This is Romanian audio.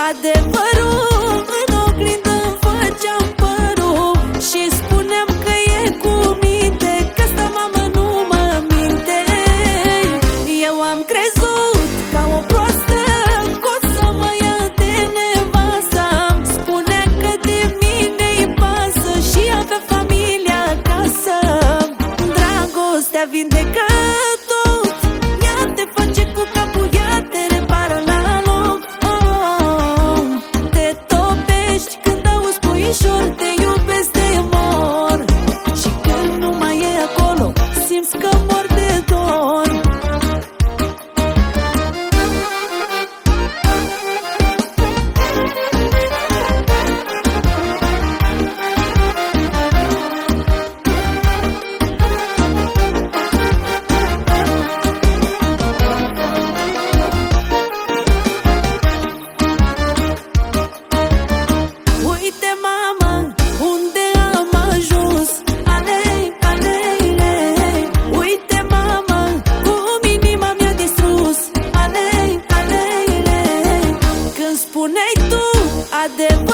Adevărul în oglindă îmi făceam părul și spuneam că e cu minte, că asta mamă nu mă minte. Eu am crezut ca o proastă că o să mă ia de nevasta. Spunea că de mine-i pasă și avea familia acasă. Dragostea vindecă tot, ea te face cu capul, ea te repară la loc. Te topești când auzi puișor, te iubesc de mor. Și când nu mai e acolo, simți că mor de dor. Uite mama, unde am ajuns. Alei, aleile. Uite mama, cum inima mi-a distrus. Alei, aleile. Când spuneai tu adevărul,